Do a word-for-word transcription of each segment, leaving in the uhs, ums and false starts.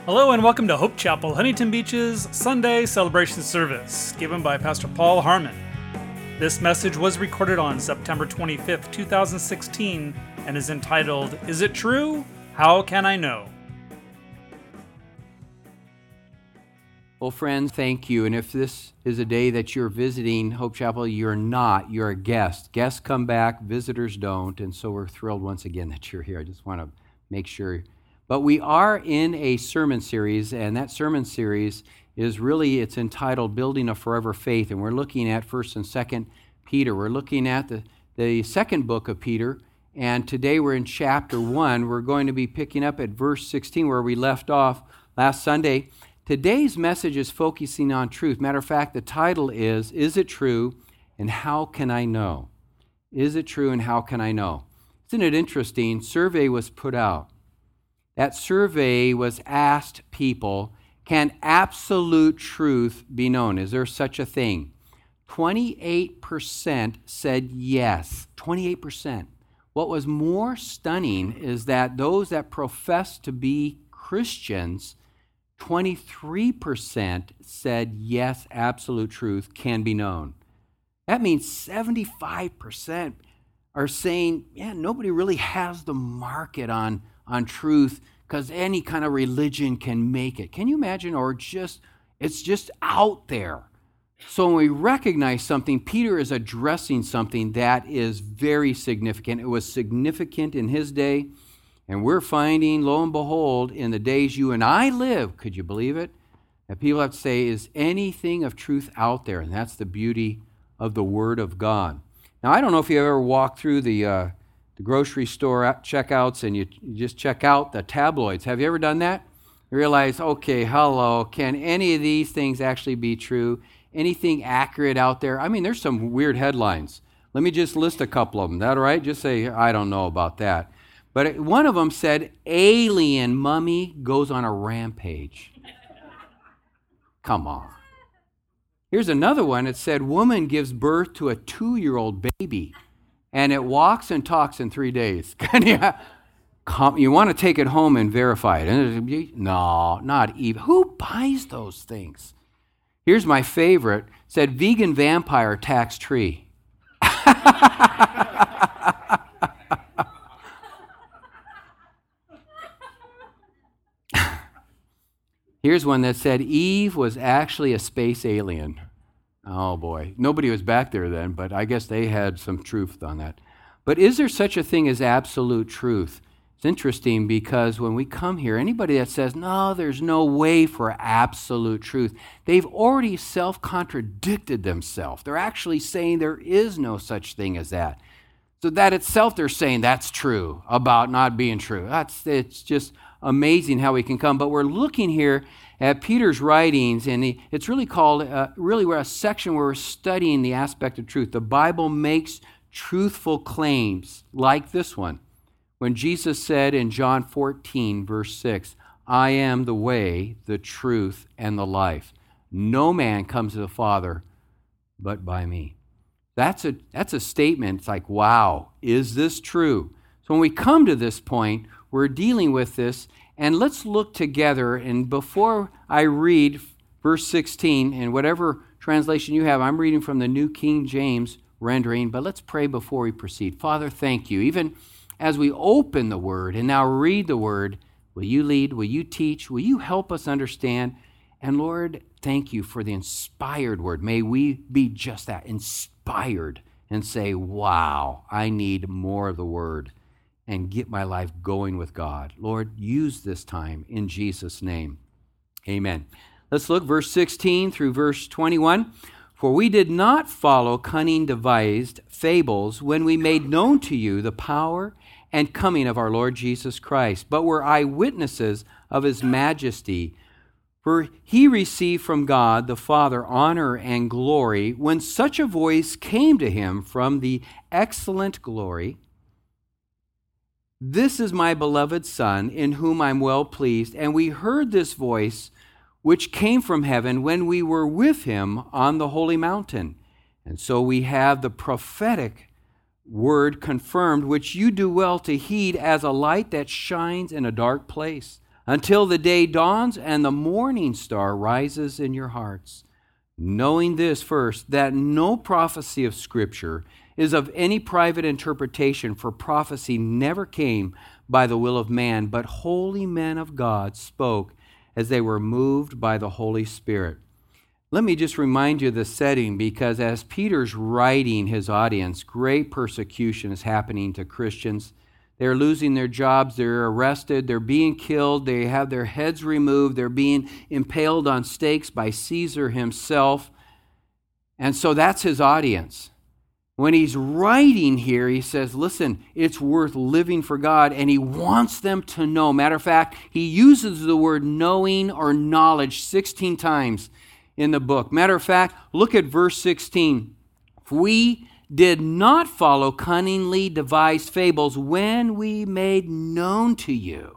Hello and welcome to Hope Chapel, Huntington Beach's Sunday celebration service, given by Pastor Paul Harmon. This message was recorded on September twenty-fifth, two thousand sixteen, and is entitled, Is It True? How Can I Know? Well, friends, thank you. And if this is a day that you're visiting Hope Chapel, you're not. You're a guest. Guests come back, visitors don't. And so we're thrilled once again that you're here. I just want to make sure. But we are in a sermon series, and that sermon series is really, it's entitled Building a Forever Faith. And we're looking at First and Second Peter. We're looking at the, the second book of Peter. And today we're in chapter one. We're going to be picking up at verse sixteen where we left off last Sunday. Today's message is focusing on truth. Matter of fact, the title is, Is It True and How Can I Know? Is it true and how can I know? Isn't it interesting? Survey was put out. That survey was asked people, can absolute truth be known? Is there such a thing? twenty-eight percent said yes. twenty-eight percent. What was more stunning is that those that profess to be Christians, twenty-three percent said yes, absolute truth can be known. That means seventy-five percent are saying, yeah, nobody really has the market on, on truth because any kind of religion can make it. Can you imagine? Or just, it's just out there. So when we recognize something, Peter is addressing something that is very significant. It was significant in his day. And we're finding, lo and behold, in the days you and I live, could you believe it? That people have to say, is anything of truth out there? And that's the beauty of the Word of God. Now, I don't know if you ever walked through the, uh, the grocery store checkouts and you, you just check out the tabloids. Have you ever done that? You realize, okay, hello, can any of these things actually be true? Anything accurate out there? I mean, there's some weird headlines. Let me just list a couple of them. Is that all right? Just say, I don't know about that. But one of them said, alien mummy goes on a rampage. Come on. Here's another one. It said, woman gives birth to a two-year-old baby, and it walks and talks in three days. You want to take it home and verify it. No, not even. Who buys those things? Here's my favorite. It said, vegan vampire attacks tree. Here's one that said Eve was actually a space alien. Oh boy. Nobody was back there then, but I guess they had some truth on that. But is there such a thing as absolute truth? It's interesting because when we come here, anybody that says, no, there's no way for absolute truth, they've already self-contradicted themselves. They're actually saying there is no such thing as that. So that itself, they're saying that's true about not being true. That's it's just amazing how we can come. But we're looking here at Peter's writings, and he, it's really called, uh, really we're a section where we're studying the aspect of truth. The Bible makes truthful claims like this one. When Jesus said in John fourteen, verse six, I am the way, the truth, and the life. No man comes to the Father but by me. That's a, that's a statement. It's like, wow, is this true? So when we come to this point, we're dealing with this, and let's look together. And before I read verse sixteen, in whatever translation you have, I'm reading from the New King James rendering, but let's pray before we proceed. Father, thank you. Even as we open the Word and now read the Word, will you lead? Will you teach? Will you help us understand? And Lord, thank you for the inspired Word. May we be just that, inspired, and say, wow, I need more of the Word and get my life going with God. Lord, use this time in Jesus' name. Amen. Let's look verse sixteen through verse twenty-one. For we did not follow cunning devised fables when we made known to you the power and coming of our Lord Jesus Christ, but were eyewitnesses of his majesty. For he received from God the Father honor and glory when such a voice came to him from the excellent glory. This is my beloved Son, in whom I'm well pleased. And we heard this voice, which came from heaven when we were with him on the holy mountain. And so we have the prophetic word confirmed, which you do well to heed as a light that shines in a dark place, until the day dawns and the morning star rises in your hearts. Knowing this first, that no prophecy of Scripture is of any private interpretation, for prophecy never came by the will of man, but holy men of God spoke as they were moved by the Holy Spirit. Let me just remind you of the setting, because as Peter's writing his audience, great persecution is happening to Christians. They're losing their jobs, they're arrested, they're being killed, they have their heads removed, they're being impaled on stakes by Caesar himself. And so that's his audience. When he's writing here, he says, listen, it's worth living for God, and he wants them to know. Matter of fact, he uses the word knowing or knowledge sixteen times in the book. Matter of fact, look at verse sixteen. We did not follow cunningly devised fables when we made known to you.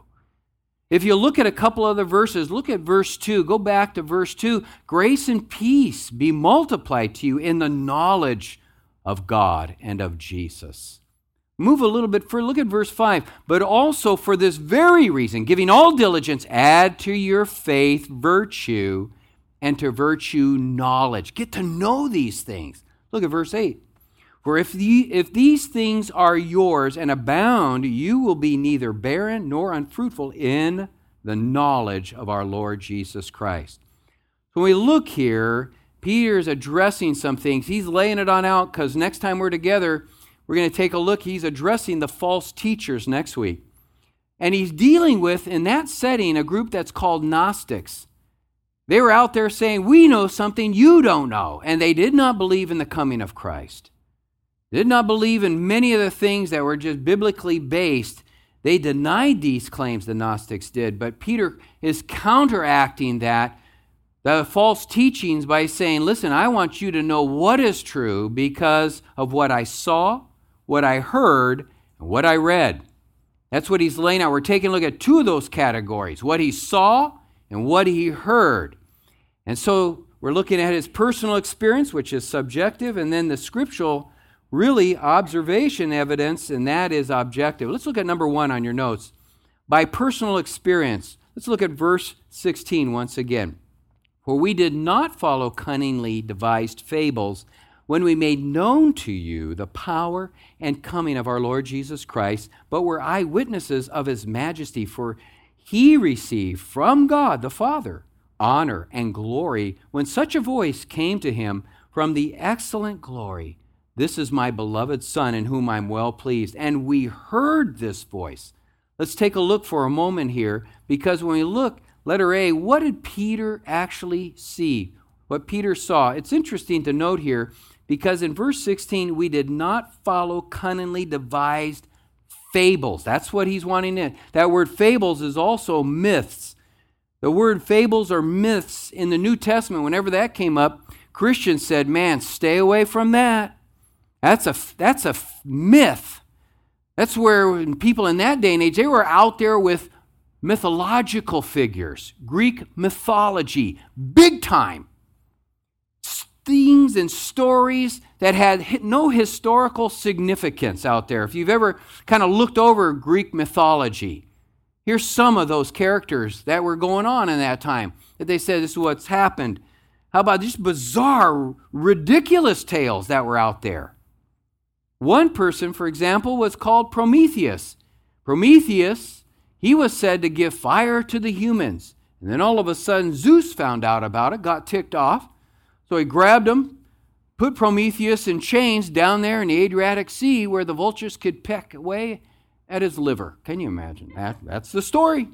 If you look at a couple other verses, look at verse two. Go back to verse two. Grace and peace be multiplied to you in the knowledge of God and of Jesus. Move a little bit further. Look at verse five. But also for this very reason, giving all diligence, add to your faith virtue, and to virtue knowledge. Get to know these things. Look at verse eight. For if, the, if these things are yours and abound, you will be neither barren nor unfruitful in the knowledge of our Lord Jesus Christ. When we look here, Peter's addressing some things. He's laying it on out, because next time we're together, we're going to take a look. He's addressing the false teachers next week. And he's dealing with, in that setting, a group that's called Gnostics. They were out there saying, we know something you don't know. And they did not believe in the coming of Christ. They did not believe in many of the things that were just biblically based. They denied these claims, the Gnostics did. But Peter is counteracting that, the false teachings, by saying, listen, I want you to know what is true because of what I saw, what I heard, and what I read. That's what he's laying out. We're taking a look at two of those categories, what he saw and what he heard. And so we're looking at his personal experience, which is subjective, and then the scriptural, really, observation evidence, and that is objective. Let's look at number one on your notes. By personal experience, let's look at verse sixteen once again. For we did not follow cunningly devised fables when we made known to you the power and coming of our Lord Jesus Christ, but were eyewitnesses of his majesty. For he received from God the Father honor and glory when such a voice came to him from the excellent glory. This is my beloved Son in whom I'm well pleased. And we heard this voice. Let's take a look for a moment here, because when we look, letter A, what did Peter actually see? What Peter saw. It's interesting to note here, because in verse sixteen, we did not follow cunningly devised fables. That's what he's wanting in. That word fables is also myths. The word fables or myths in the New Testament, whenever that came up, Christians said, man, stay away from that. That's a, that's a myth. That's where people in that day and age, they were out there with mythological figures, Greek mythology, big time. Things and stories that had no historical significance out there. If you've ever kind of looked over Greek mythology, here's some of those characters that were going on in that time, that they said this is what's happened. How about just bizarre, ridiculous tales that were out there? One person, for example, was called Prometheus. Prometheus, he was said to give fire to the humans. And then all of a sudden, Zeus found out about it, got ticked off. So he grabbed him, put Prometheus in chains down there in the Adriatic Sea where the vultures could peck away at his liver. Can you imagine that? That's the story.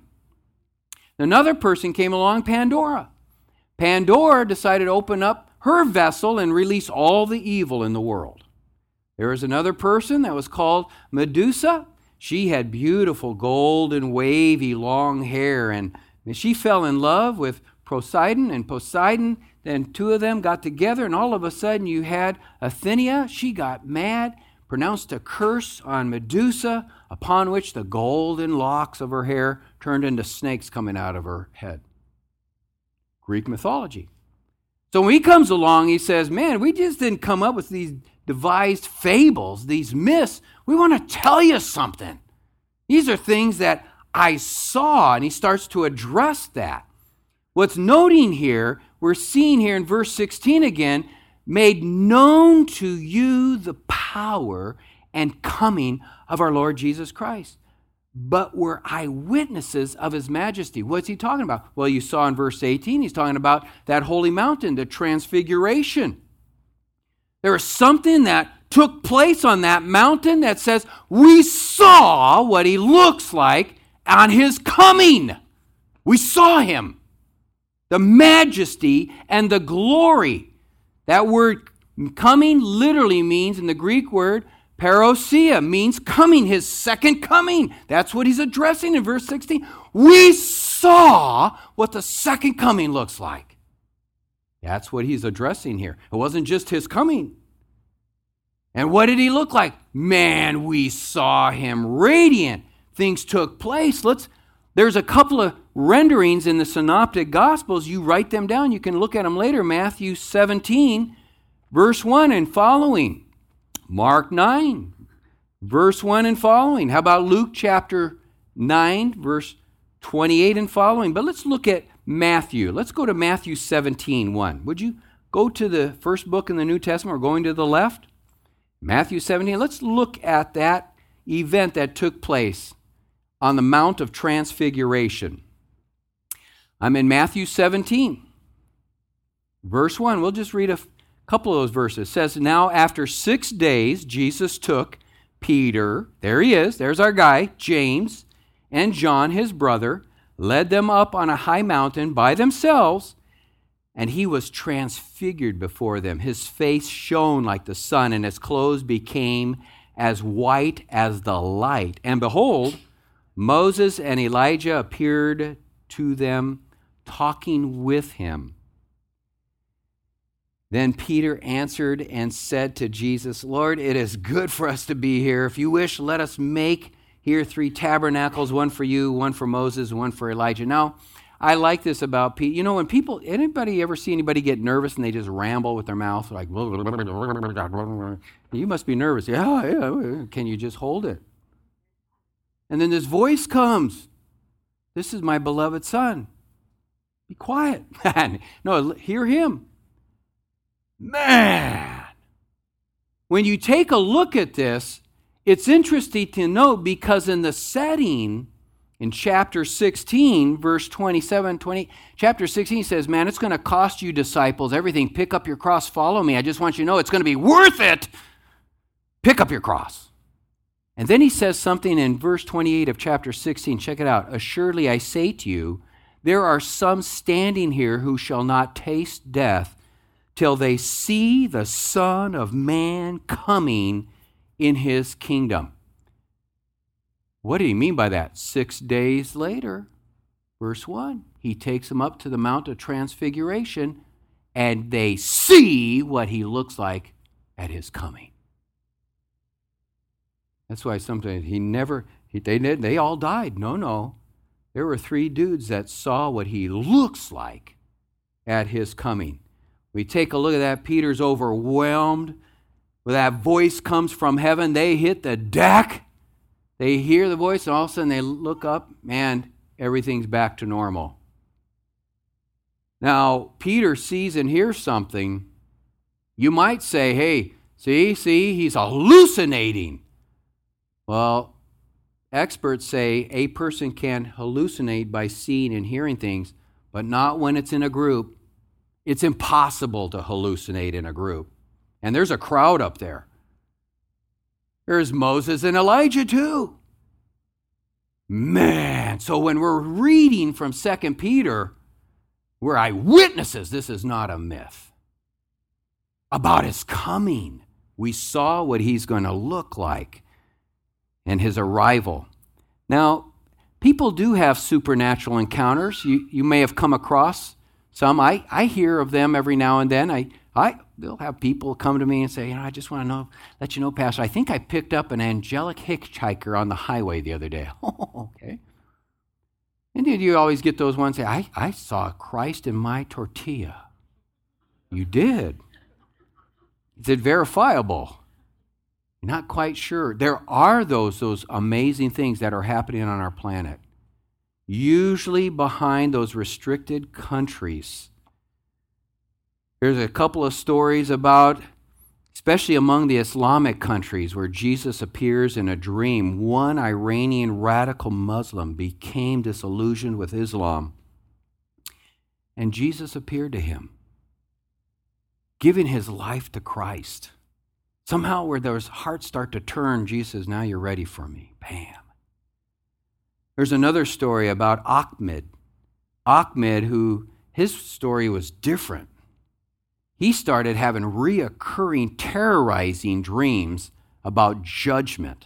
Another person came along, Pandora. Pandora decided to open up her vessel and release all the evil in the world. There was another person that was called Medusa. She had beautiful golden, wavy, long hair, and she fell in love with Poseidon, and Poseidon, then two of them got together, and all of a sudden you had Athena. She got mad, pronounced a curse on Medusa, upon which the golden locks of her hair turned into snakes coming out of her head. Greek mythology. So when he comes along, he says, man, we just didn't come up with these devised fables, these myths. We want to tell you something. These are things that I saw, and he starts to address that. What's noting here, we're seeing here in verse sixteen again, made known to you the power and coming of our Lord Jesus Christ, but were eyewitnesses of his majesty. What's he talking about? Well, you saw in verse eighteen, he's talking about that holy mountain, the transfiguration. There was something that took place on that mountain that says, we saw what he looks like on his coming. We saw him. The majesty and the glory. That word coming literally means, in the Greek word, parousia, means coming, his second coming. That's what he's addressing in verse sixteen. We saw what the second coming looks like. That's what he's addressing here. It wasn't just his coming. And what did he look like? Man, we saw him radiant. Things took place. Let's. There's a couple of renderings in the Synoptic Gospels. You write them down. You can look at them later. Matthew seventeen, verse one and following. Mark nine, verse one and following. How about Luke chapter nine, verse twenty-eight and following? But let's look at Matthew. Let's go to Matthew seventeen, one. Would you go to the first book in the New Testament? We're going to the left. Matthew seventeen. Let's look at that event that took place on the Mount of Transfiguration. I'm in Matthew seventeen, verse one. We'll just read a couple of those verses. It says, now after six days, Jesus took Peter, there he is, there's our guy, James, and John, his brother, led them up on a high mountain by themselves, and he was transfigured before them. His face shone like the sun, and his clothes became as white as the light. And behold, Moses and Elijah appeared to them, talking with him. Then Peter answered and said to Jesus, Lord, it is good for us to be here. If you wish, let us make here three tabernacles, one for you, one for Moses, and one for Elijah. Now, I like this about Peter. You know, when people, anybody ever see anybody get nervous and they just ramble with their mouth? Like, you must be nervous. Yeah, yeah. Can you just hold it? And then this voice comes. This is my beloved son. Be quiet. No, hear him. Man. When you take a look at this, it's interesting to note because in the setting, in chapter sixteen, verse twenty-seven, twenty, chapter sixteen says, man, it's going to cost you disciples everything. Pick up your cross, follow me. I just want you to know it's going to be worth it. Pick up your cross. And then he says something in verse twenty-eight of chapter sixteen. Check it out. Assuredly, I say to you, there are some standing here who shall not taste death till they see the Son of Man coming in his kingdom. What did he mean by that? Six days later, verse one, he takes them up to the Mount of Transfiguration, and they see what he looks like at his coming. That's why sometimes he never, he, they, they all died. No, no. There were three dudes that saw what he looks like at his coming. We take a look at that. Peter's overwhelmed. When that voice comes from heaven, they hit the deck. They hear the voice, and all of a sudden they look up. Man, everything's back to normal. Now, Peter sees and hears something. You might say, hey, see, see, he's hallucinating. Well, experts say a person can hallucinate by seeing and hearing things, but not when it's in a group. It's impossible to hallucinate in a group. And there's a crowd up there. There's Moses and Elijah too. Man, so when we're reading from Second Peter, we're eyewitnesses. This is not a myth. About his coming. We saw what he's going to look like and his arrival. Now, people do have supernatural encounters. You, you may have come across some. I, I hear of them every now and then. I, I, they'll have people come to me and say, you know, I just want to know, let you know, Pastor, I think I picked up an angelic hitchhiker on the highway the other day. Oh, okay. And then you always get those ones say, I, I saw Christ in my tortilla. You did. Is it verifiable? Not quite sure. There are those, those amazing things that are happening on our planet. usually behind those restricted countries. There's a couple of stories about, especially among the Islamic countries, where Jesus appears in a dream. One Iranian radical Muslim became disillusioned with Islam, and Jesus appeared to him, giving his life to Christ. Somehow where those hearts start to turn, Jesus says, now you're ready for me. Bam. There's another story about Ahmed. Ahmed, who, his story was different. He started having reoccurring, terrorizing dreams about judgment.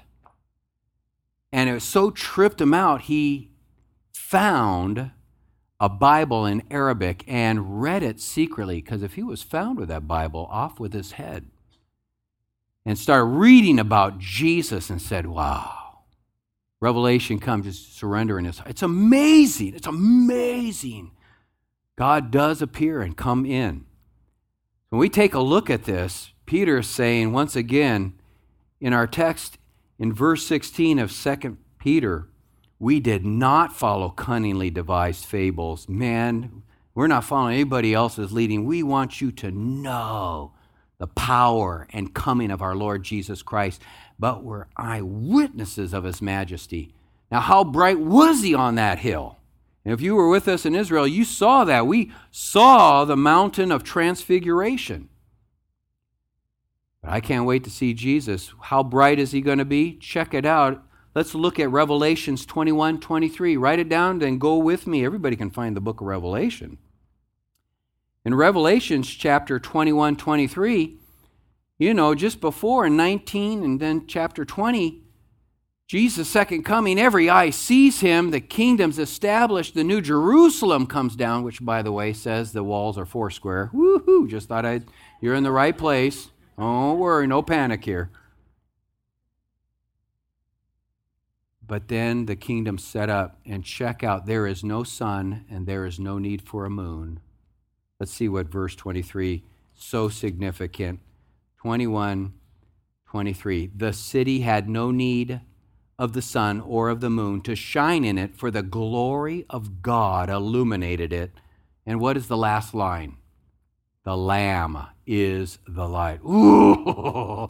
And it so tripped him out, he found a Bible in Arabic and read it secretly, because if he was found with that Bible, off with his head. And started reading about Jesus and said, wow. Revelation comes, just surrendering his heart. It's amazing. It's amazing. God does appear and come in. When we take a look at this, Peter is saying once again in our text in verse sixteen of Second Peter, we did not follow cunningly devised fables. Man, we're not following anybody else's leading. We want you to know the power and coming of our Lord Jesus Christ, but we're eyewitnesses of his majesty. Now, how bright was he on that hill? And if you were with us in Israel, you saw that. We saw the mountain of transfiguration. But I can't wait to see Jesus. How bright is he going to be? Check it out. Let's look at Revelations twenty-one, twenty-three. Write it down, then go with me. Everybody can find the book of Revelation. In Revelations chapter twenty-one, twenty-three, you know, just before in nineteen and then chapter twenty, Jesus' second coming, every eye sees him, the kingdom's established, the new Jerusalem comes down, which, by the way, says the walls are four square. Woohoo! Just thought I'd, you're in the right place. Don't worry, no panic here. But then the kingdom's set up, and check out, there is no sun and there is no need for a moon. Let's see what verse twenty-three, so significant. twenty-one, twenty-three. The city had no need of the sun or of the moon to shine in it, for the glory of God illuminated it. And what is the last line? The Lamb is the light. Ooh.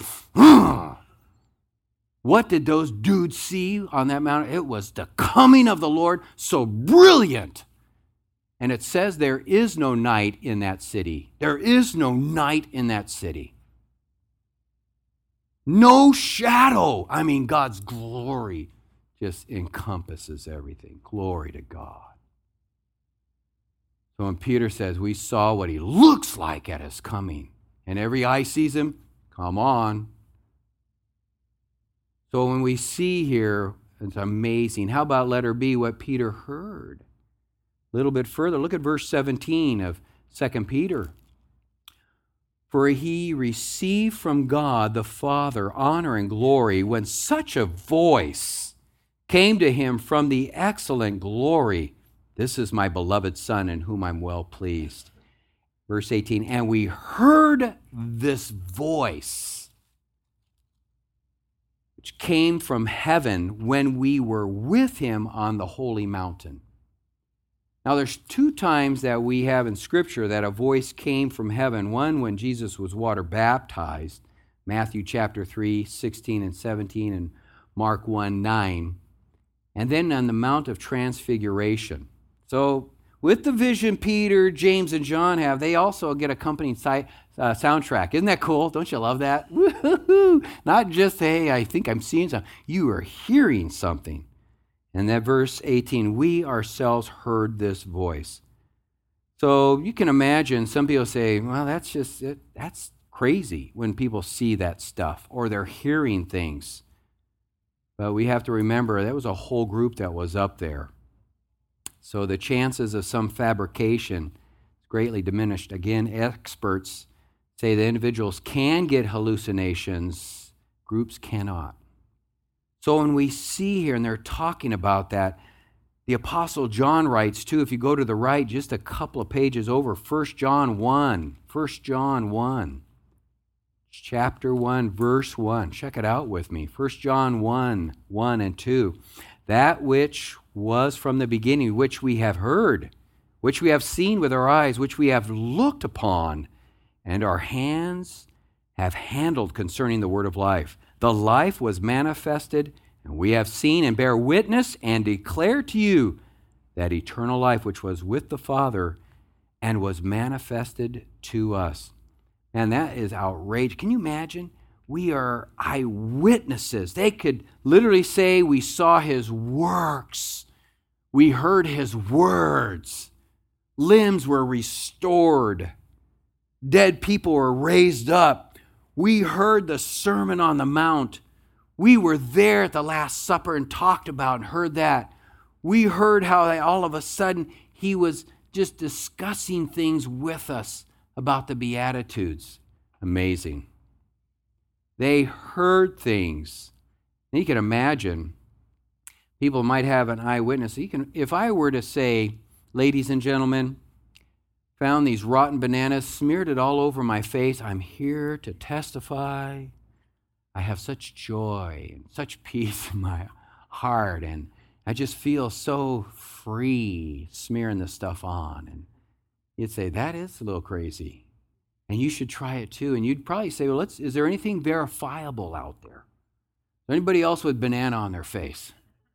What did those dudes see on that mountain? It was the coming of the Lord, so brilliant. And it says there is no night in that city. There is no night in that city. No shadow. I mean, God's glory just encompasses everything. Glory to God. So when Peter says, we saw what he looks like at his coming, and every eye sees him, come on. So when we see here, it's amazing. How about letter B, what Peter heard? A little bit further, look at verse seventeen of Second Peter. For he received from God the Father honor and glory when such a voice came to him from the excellent glory. This is my beloved Son in whom I'm well pleased. Verse eighteen, and we heard this voice which came from heaven when we were with him on the holy mountain. Now, there's two times that we have in Scripture that a voice came from heaven. One, when Jesus was water baptized, Matthew chapter three, sixteen and seventeen, and Mark one, nine. And then on the Mount of Transfiguration. So, with the vision Peter, James, and John have, they also get accompanying si- uh, soundtrack. Isn't that cool? Don't you love that? Woo-hoo-hoo. Not just, hey, I think I'm seeing something. You are hearing something. And that verse eighteen, we ourselves heard this voice. So you can imagine some people say, well, that's just, it, that's crazy when people see that stuff or they're hearing things. But we have to remember that was a whole group that was up there. So the chances of some fabrication is greatly diminished. Again, experts say that individuals can get hallucinations, groups cannot. So when we see here, and they're talking about that, the Apostle John writes too, if you go to the right, just a couple of pages over, First John one, First John one, chapter one, verse one. Check it out with me. First John one, one and two. That which was from the beginning, which we have heard, which we have seen with our eyes, which we have looked upon, and our hands have handled concerning the word of life. The life was manifested, and we have seen and bear witness and declare to you that eternal life which was with the Father and was manifested to us. And that is outrageous. Can you imagine? We are eyewitnesses. They could literally say we saw his works. We heard his words. Limbs were restored. Dead people were raised up. We heard the Sermon on the Mount. We were there at the Last Supper and talked about and heard that. We heard how they, all of a sudden he was just discussing things with us about the Beatitudes. Amazing. They heard things. And you can imagine, people might have an eyewitness. You can, if I were to say, ladies and gentlemen, found these rotten bananas, smeared it all over my face, I'm here to testify. I have such joy and such peace in my heart, and I just feel so free smearing this stuff on. And you'd say, that is a little crazy. And you should try it too. And you'd probably say, well, let's, is there anything verifiable out there? Is there anybody else with banana on their face?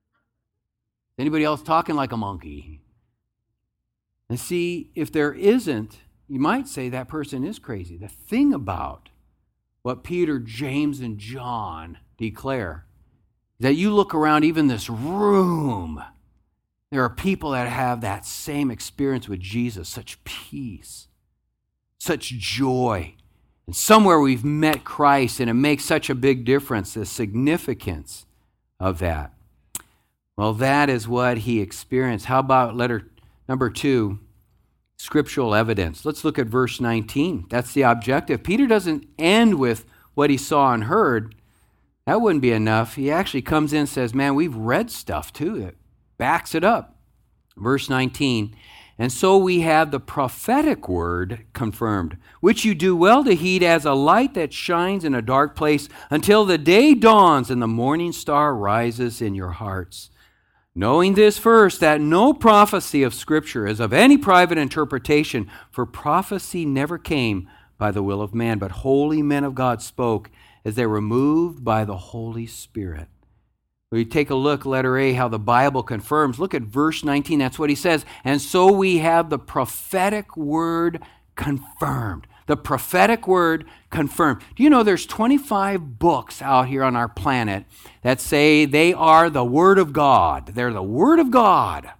Anybody else talking like a monkey? And see, if there isn't, you might say that person is crazy. The thing about what Peter, James, and John declare is that you look around even this room, there are people that have that same experience with Jesus, such peace, such joy. And somewhere we've met Christ, and it makes such a big difference, the significance of that. Well, that is what he experienced. How about letter number two, scriptural evidence? Let's look at verse nineteen. That's the objective. Peter doesn't end with what he saw and heard. That wouldn't be enough. He actually comes in and says, man, we've read stuff too that backs it up. Verse nineteen, and so we have the prophetic word confirmed, which you do well to heed as a light that shines in a dark place until the day dawns and the morning star rises in your hearts. Knowing this first, that no prophecy of Scripture is of any private interpretation, for prophecy never came by the will of man, but holy men of God spoke as they were moved by the Holy Spirit. We take a look, letter A, how the Bible confirms. Look at verse nineteen. That's what he says. And so we have the prophetic word confirmed. The prophetic word confirmed. Do you know there's twenty-five books out here on our planet that say they are the Word of God. They're the Word of God.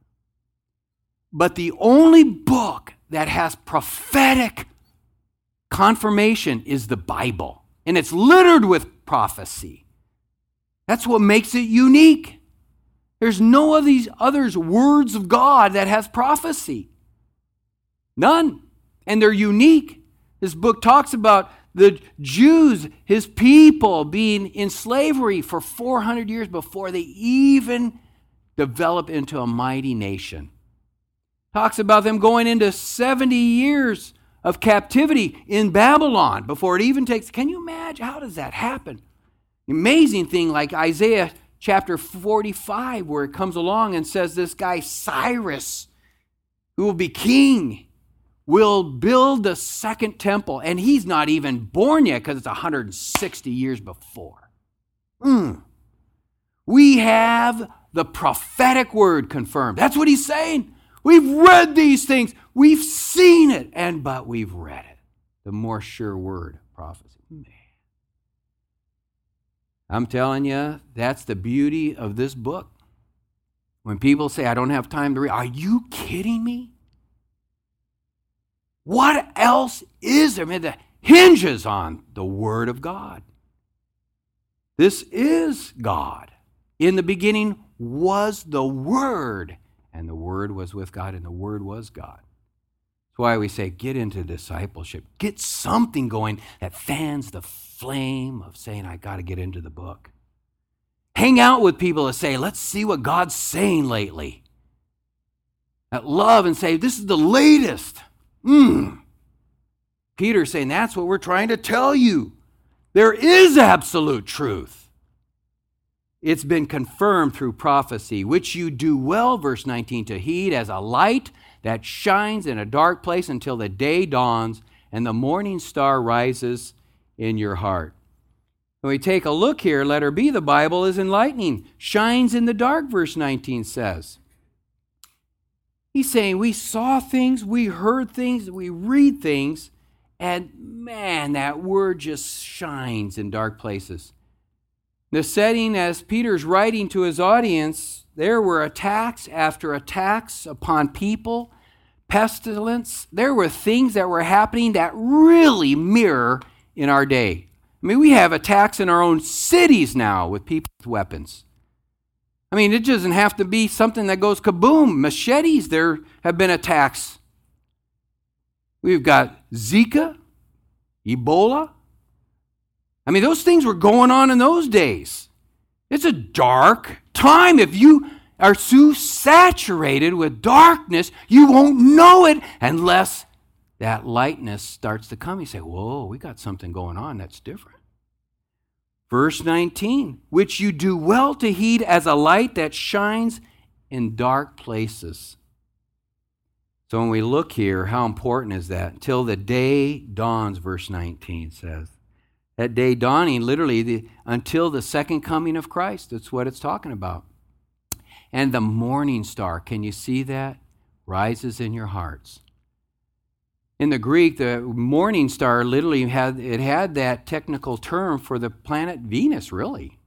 But the only book that has prophetic confirmation is the Bible. And it's littered with prophecy. That's what makes it unique. There's no of these others words of God that has prophecy. None. And they're unique. This book talks about the Jews, his people, being in slavery for four hundred years before they even develop into a mighty nation. Talks about them going into seventy years of captivity in Babylon before it even takes. Can you imagine? How does that happen? Amazing thing like Isaiah chapter forty-five, where it comes along and says this guy Cyrus, who will be king, will build the second temple. And he's not even born yet because it's one hundred sixty years before. Mm. We have the prophetic word confirmed. That's what he's saying. We've read these things. We've seen it. And but we've read it. The more sure word prophecy. Man. I'm telling you, that's the beauty of this book. When people say, I don't have time to read, are you kidding me? What else is there? I mean, that hinges on the Word of God. This is God. In the beginning was the Word, and the Word was with God, and the Word was God. That's why we say, get into discipleship. Get something going that fans the flame of saying, I got to get into the book. Hang out with people that say, let's see what God's saying lately. That love and say, this is the latest. Mm. Peter's saying, that's what we're trying to tell you. There is absolute truth. It's been confirmed through prophecy, which you do well, verse nineteen, to heed as a light that shines in a dark place until the day dawns and the morning star rises in your heart. When we take a look here, letter B, the Bible is enlightening. Shines in the dark, verse nineteen says. He's saying we saw things, we heard things, we read things, and man, that word just shines in dark places. The setting, as Peter's writing to his audience, there were attacks after attacks upon people, pestilence. There were things that were happening that really mirror in our day. I mean, we have attacks in our own cities now with people with weapons. I mean, it doesn't have to be something that goes kaboom. Machetes, there have been attacks. We've got Zika, Ebola. I mean, those things were going on in those days. It's a dark time. If you are so saturated with darkness, you won't know it unless that lightness starts to come. You say, whoa, we got something going on that's different. Verse nineteen, which you do well to heed as a light that shines in dark places. So when we look here, how important is that? Till the day dawns, verse nineteen says. That day dawning, literally, the, until the second coming of Christ. That's what it's talking about. And the morning star, can you see that? Rises in your hearts. In the Greek, the morning star literally had, it had that technical term for the planet Venus, really.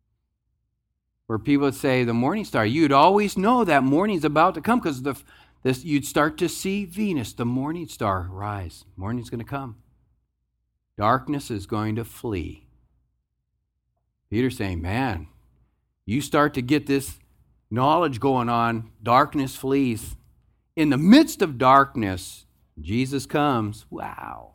Where people would say the morning star, you'd always know that morning's about to come because the, this, you'd start to see Venus, the morning star, rise. Morning's going to come. Darkness is going to flee. Peter's saying, man, you start to get this knowledge going on, darkness flees. In the midst of darkness, Jesus comes. Wow.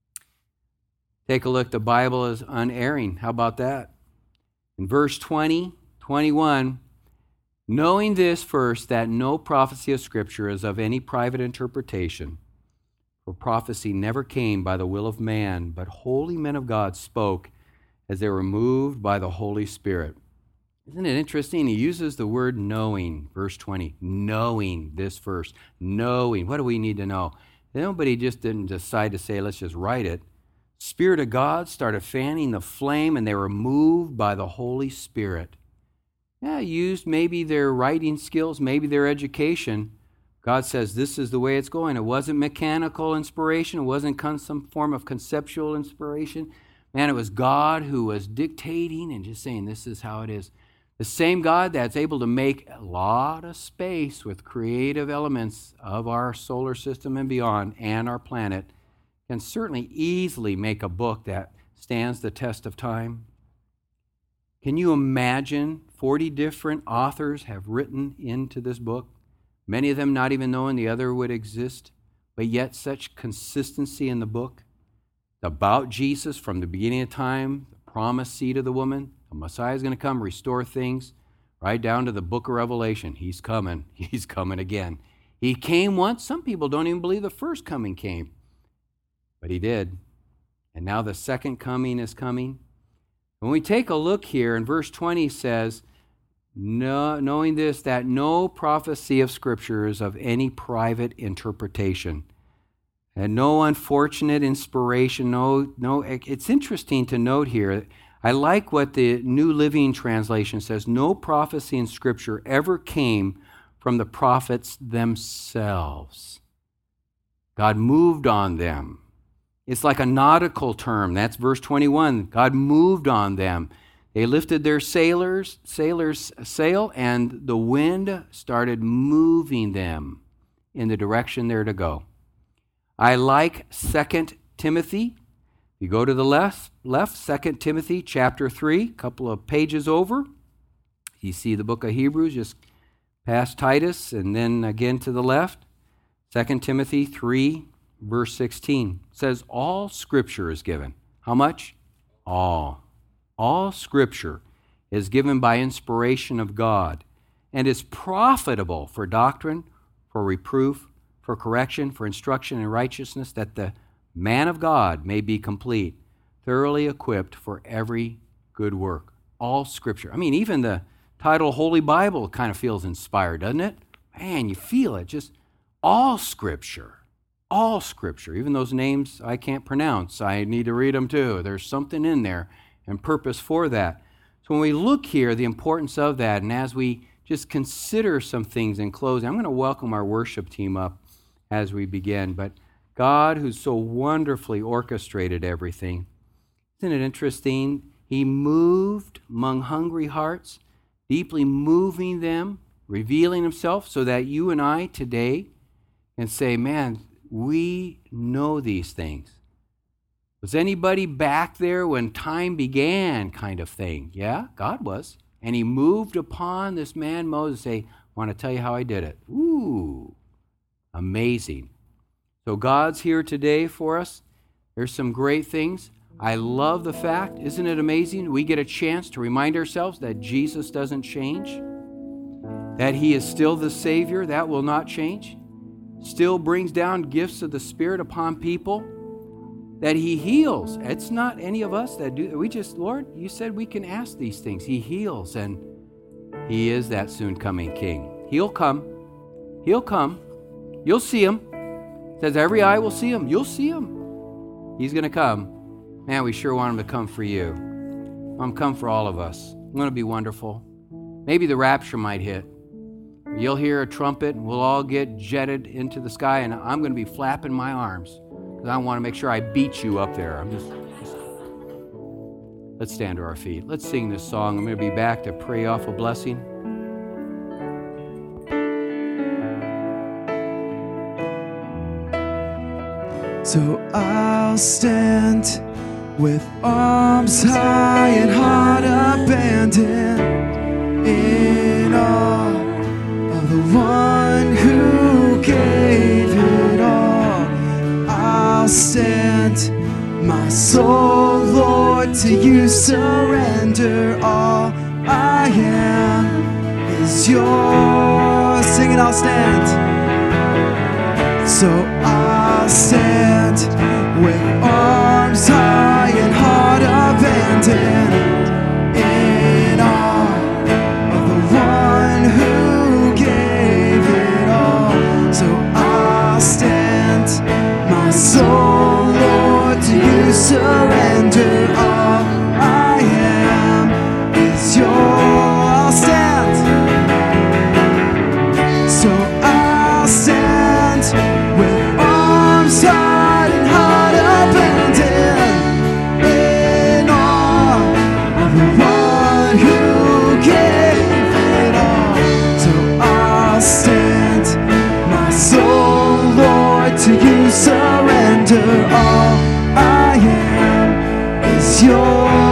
Take a look. The Bible is unerring. How about that? In verse twenty, twenty-one, knowing this first, that no prophecy of Scripture is of any private interpretation, for prophecy never came by the will of man, but holy men of God spoke as they were moved by the Holy Spirit. Isn't it interesting? He uses the word knowing, verse twenty. Knowing this first. Knowing. What do we need to know? Nobody just didn't decide to say, let's just write it. Spirit of God started fanning the flame, and they were moved by the Holy Spirit. Yeah, used maybe their writing skills, maybe their education. God says this is the way it's going. It wasn't mechanical inspiration. It wasn't con- some form of conceptual inspiration. Man, it was God who was dictating and just saying this is how it is. The same God that's able to make a lot of space with creative elements of our solar system and beyond and our planet can certainly easily make a book that stands the test of time. Can you imagine forty different authors have written into this book? Many of them not even knowing the other would exist, but yet such consistency in the book. About Jesus from the beginning of time, the promised seed of the woman, the Messiah is going to come, restore things, right down to the book of Revelation. He's coming. He's coming again. He came once. Some people don't even believe the first coming came, but he did. And now the second coming is coming. When we take a look here, in verse twenty says, no, knowing this, that no prophecy of Scripture is of any private interpretation, and no unfortunate inspiration. No, no. It's interesting to note here. I like what the New Living Translation says. No prophecy in Scripture ever came from the prophets themselves. God moved on them. It's like a nautical term. That's verse twenty-one. God moved on them. They lifted their sailors, sailors' sail, and the wind started moving them in the direction they're to go. I like Second Timothy. You go to the left, left, Second Timothy chapter three, a couple of pages over. You see the book of Hebrews just past Titus, and then again to the left. Second Timothy three, verse sixteen says, all Scripture is given. How much? All. All Scripture is given by inspiration of God and is profitable for doctrine, for reproof, for correction, for instruction in righteousness, that the man of God may be complete, thoroughly equipped for every good work. all Scripture. I mean, even the title Holy Bible kind of feels inspired, doesn't it? Man, you feel it. Just all Scripture. All Scripture. Even those names I can't pronounce, I need to read them too. There's something in there and purpose for that. So when we look here, the importance of that, and as we just consider some things in closing, I'm going to welcome our worship team up as we begin. But God, who's so wonderfully orchestrated everything, isn't it interesting? He moved among hungry hearts, deeply moving them, revealing himself so that you and I today can say, man, we know these things. Was anybody back there when time began kind of thing? Yeah, God was. And he moved upon this man Moses, say, I want to tell you how I did it. Ooh, amazing. So God's here today for us. There's some great things. I love the fact, isn't it amazing? We get a chance to remind ourselves that Jesus doesn't change, that he is still the Savior. That will not change. Still brings down gifts of the Spirit upon people, that he heals. It's not any of us that do. We just, Lord, you said we can ask these things. He heals, and he is that soon-coming King. He'll come. He'll come. You'll see him. It says every eye will see him. You'll see him. He's going to come. Man, we sure want him to come for you. Want him to come for all of us. It's going to be wonderful. Maybe the rapture might hit. You'll hear a trumpet, and we'll all get jetted into the sky, and I'm going to be flapping my arms because I want to make sure I beat you up there. I'm just, just... Let's stand to our feet. Let's sing this song. I'm going to be back to pray off a blessing. So I'll stand with arms high and heart abandoned in awe of the one who gave it all. I'll stand, my soul, Lord, to you surrender. All I am is yours. Sing it, I'll stand. So I'll stand with arms high and heart abandoned in awe of the one who gave it all. So I'll stand, my soul, Lord, to you surrender. All I am is yours. I'll stand. So I'll stand with arms high and heart abandoned in awe of the one who gave it all. So I'll stand, my soul, Lord, to you surrender. All I am is yours.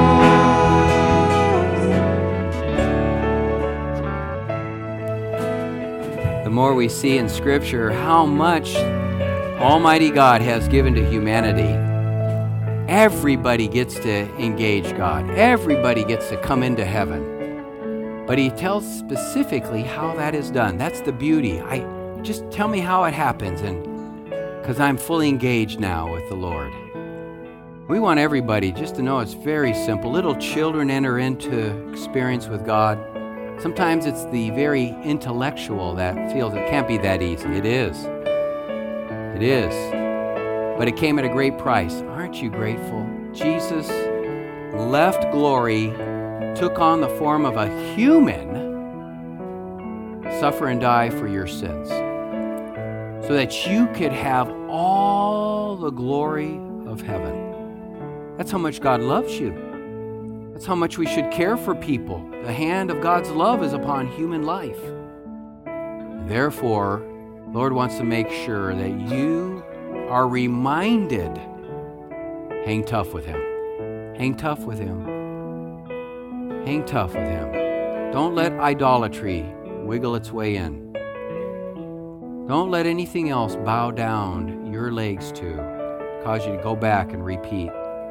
The more we see in Scripture how much Almighty God has given to humanity, everybody gets to engage God. Everybody gets to come into heaven. But he tells specifically how that is done. That's the beauty. I just tell me how it happens, and because I'm fully engaged now with the Lord. We want everybody just to know it's very simple. Little children enter into experience with God. Sometimes it's the very intellectual that feels it can't be that easy. It is. It is. But it came at a great price. Aren't you grateful? Jesus left glory, took on the form of a human, suffer and die for your sins, so that you could have all the glory of heaven. That's how much God loves you. That's how much we should care for people. The hand of God's love is upon human life. Therefore, Lord wants to make sure that you are reminded, hang tough with him. Hang tough with him. Hang tough with him. Don't let idolatry wiggle its way in. Don't let anything else bow down your legs to, cause you to go back and repeat.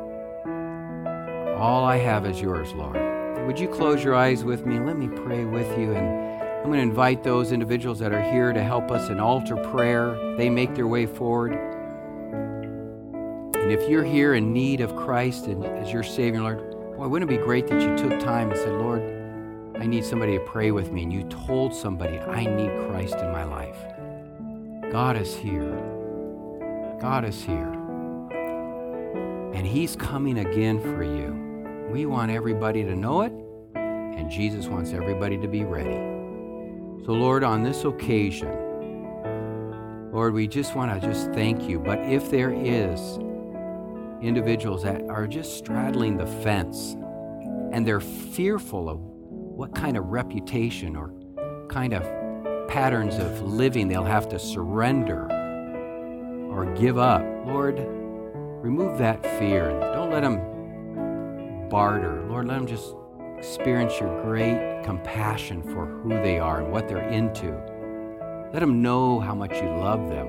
All I have is yours, Lord. Would you close your eyes with me? Let me pray with you. And I'm going to invite those individuals that are here to help us in altar prayer. They make their way forward. And if you're here in need of Christ and as your Savior, Lord, Boy, wouldn't it be great that you took time and said, Lord, I need somebody to pray with me, and you told somebody, I need Christ in my life. God is here. God is here. And He's coming again for you. We want everybody to know it, and Jesus wants everybody to be ready. So, Lord, on this occasion, Lord, we just want to just thank you. But if there is individuals that are just straddling the fence and they're fearful of what kind of reputation or kind of patterns of living they'll have to surrender or give up, Lord, remove that fear and don't let them barter. Lord, let them just experience your great compassion for who they are and what they're into. Let them know how much you love them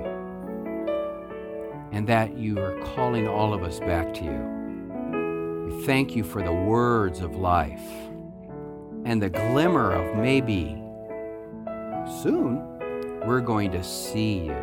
and that you are calling all of us back to you. We thank you for the words of life and the glimmer of maybe soon we're going to see you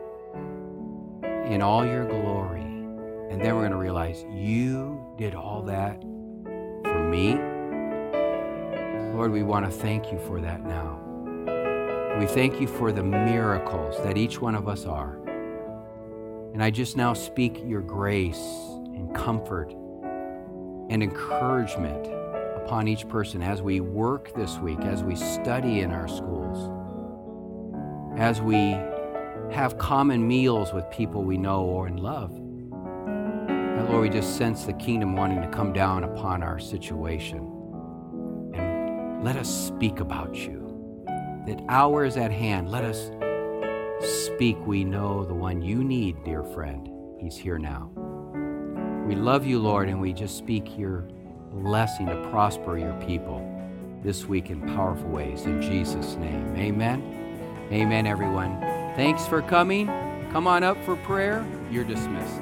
in all your glory. And then we're going to realize you did all that for me. Lord, we want to thank you for that now. We thank you for the miracles that each one of us are. And I just now speak your grace and comfort and encouragement upon each person as we work this week, as we study in our schools, as we have common meals with people we know or and love. And Lord, we just sense the kingdom wanting to come down upon our situation. And let us speak about you. That hour is at hand. Let us speak. We know the one you need, dear friend. He's here now. We love you, Lord, and we just speak your blessing to prosper your people this week in powerful ways. In Jesus' name, amen. Amen, everyone. Thanks for coming. Come on up for prayer. You're dismissed.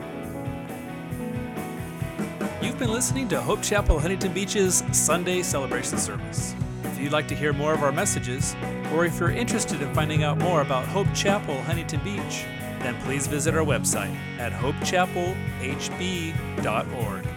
You've been listening to Hope Chapel Huntington Beach's Sunday celebration service. If you'd like to hear more of our messages, or if you're interested in finding out more about Hope Chapel Huntington Beach, then please visit our website at hope chapel h b dot org.